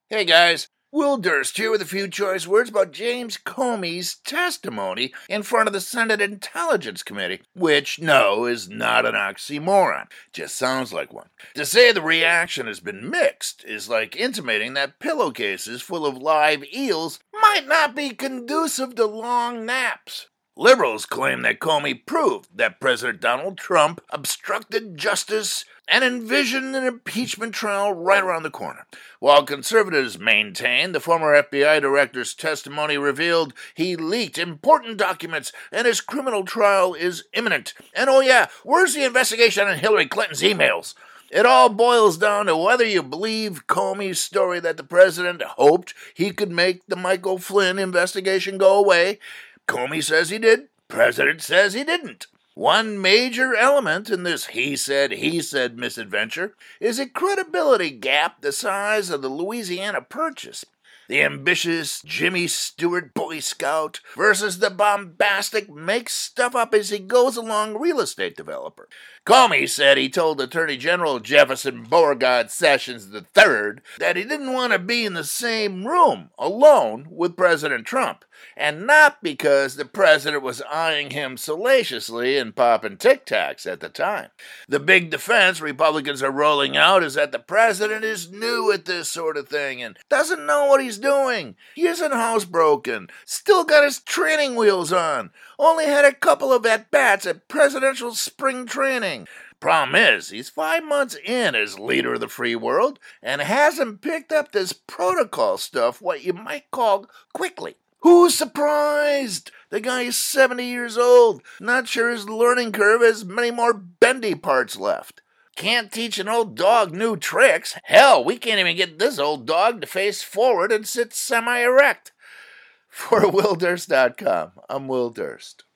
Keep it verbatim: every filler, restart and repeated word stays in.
Hey guys, Will Durst here with a few choice words about James Comey's testimony in front of the Senate Intelligence Committee, which, no, is not an oxymoron, just sounds like one. To say the reaction has been mixed is like intimating that pillowcases full of live eels might not be conducive to long naps. Liberals claim that Comey proved that President Donald Trump obstructed justice and envisioned an impeachment trial right around the corner, while conservatives maintain the former F B I director's testimony revealed he leaked important documents and his criminal trial is imminent. And oh yeah, where's the investigation on Hillary Clinton's emails? It all boils down to whether you believe Comey's story that the president hoped he could make the Michael Flynn investigation go away. Comey says he did. President says he didn't. One major element in this he said, he said misadventure is a credibility gap the size of the Louisiana Purchase. The ambitious Jimmy Stewart Boy Scout versus the bombastic make stuff up as he goes along real estate developer. Comey said he told Attorney General Jefferson Beauregard Sessions the third that he didn't want to be in the same room alone with President Trump, and not because the president was eyeing him salaciously and popping Tic Tacs at the time. The big defense Republicans are rolling out is that the president is new at this sort of thing and doesn't know what he's doing. He isn't housebroken, still got his training wheels on, only had a couple of at-bats at presidential spring training. Problem is, he's five months in as leader of the free world and hasn't picked up this protocol stuff, what you might call, quickly. Who's surprised? The guy is seventy years old. Not sure his learning curve has many more bendy parts left. Can't teach an old dog new tricks. Hell, we can't even get this old dog to face forward and sit semi-erect. For Will Durst dot com, I'm Will Durst.